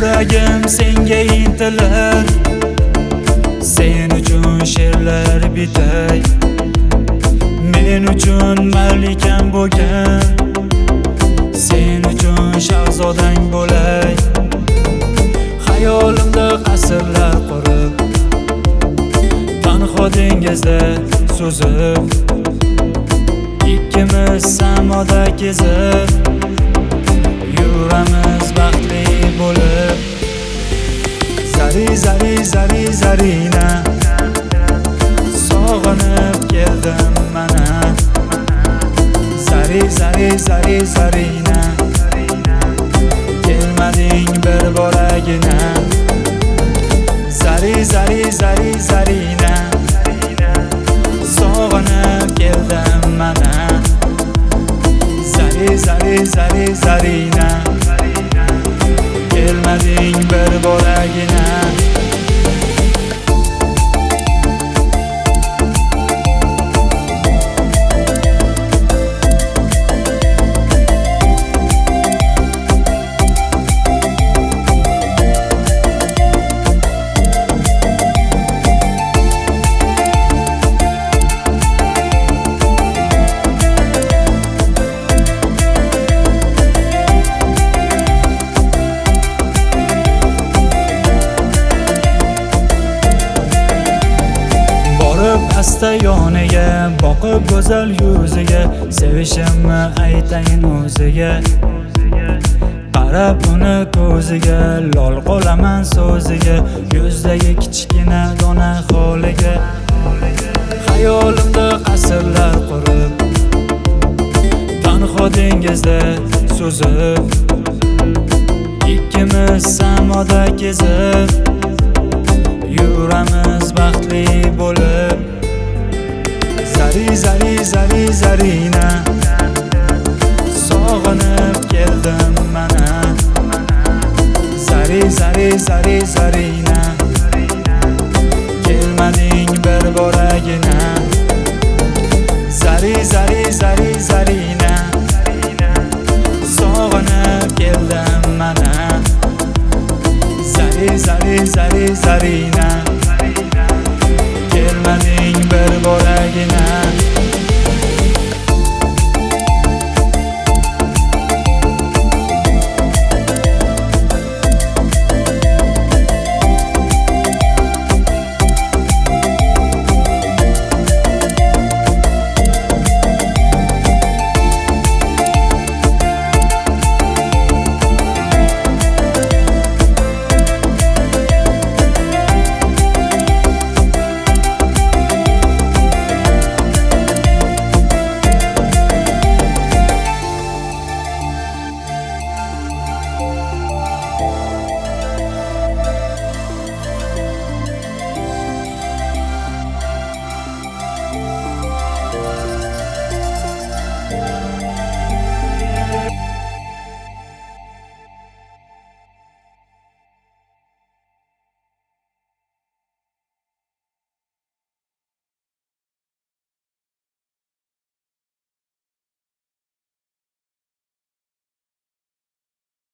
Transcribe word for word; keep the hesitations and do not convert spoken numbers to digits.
Yuragim senga intilar, sen uchun she'rlar bitay. Men uchun malikam bo'lgan, sen uchun shahzodang bo'lay. Hayolimda qasrlar qurib, tanho dengizda suzib, ikkimiz samoda kezib, yuramiz baxtli bo'lib. Zari zari zari zarina, sog'inib keldim mana. Zari zari zari zarina, kelmading bir boragina. Zari zari zari zarina, sog'inib keldim mana. Zari zari zari zarina, kelmading bir boragina. Asta yoniga boqib go'zal yuziga, sevishimni aytayin o'ziga. Qarab uni ko'ziga, lol qolaman so'ziga, yuzdagi kichkina dona holiga. Hayolimda qasrlar qurib, tanho dengizda suzib, ikkimiz samoda kezib, yuramiz baxtli bo'lib. Zari zari zari zarina, sog'inib keldim mana. Zari zari zari zarina, kelmading bir boragina. Zari zari zari zarina, sog'inib keldim mana. Zari zari zari zarina,